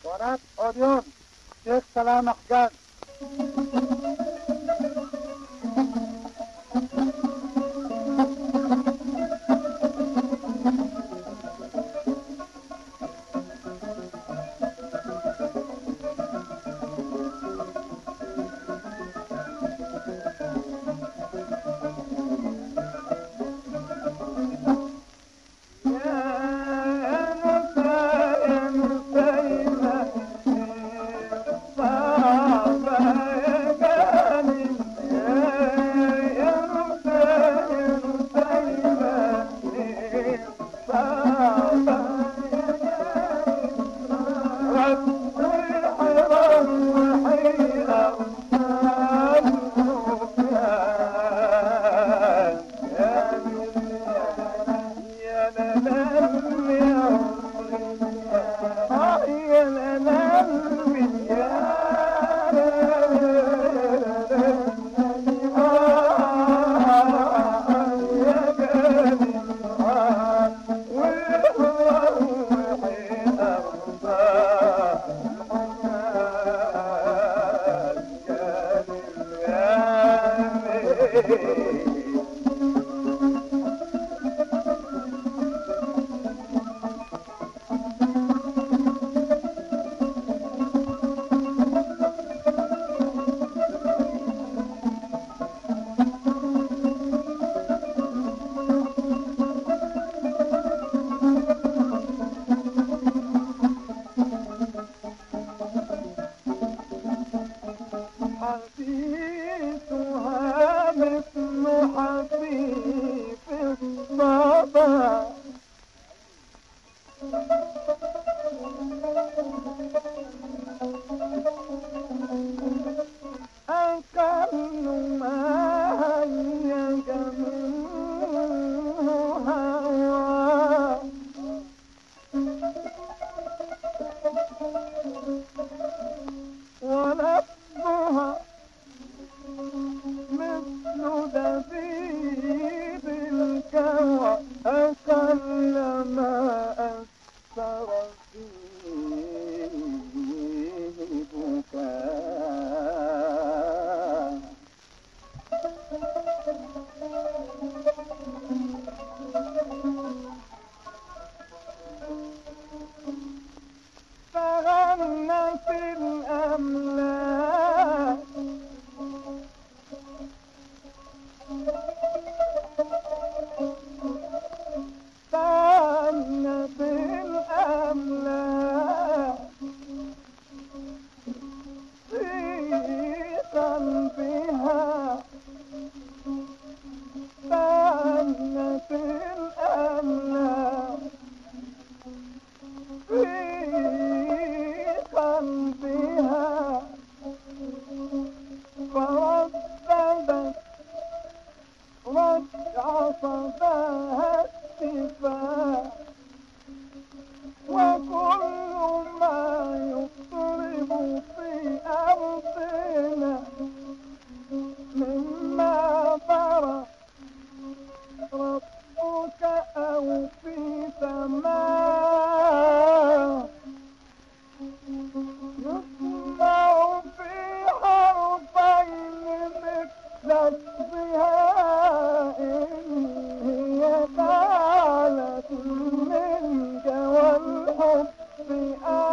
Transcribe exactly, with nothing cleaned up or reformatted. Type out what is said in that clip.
قناة أوديون شيخ سلام حجاج. حديثها مثل حديث الصبا أقل ما هيج منه هوى ولفظها مثل دبيب الكوى أقل ما أثر فيه بكاء فغنت الأملاك فغنت الأملاك في قلبها فغنت الأملاك في قلبها فرددت رجع صداها الشفاء وكل ما يضطرب في أرضنا مما برى ربك أو في سماء يسمع في حرفين مثل الضياء هي قالت منك والحب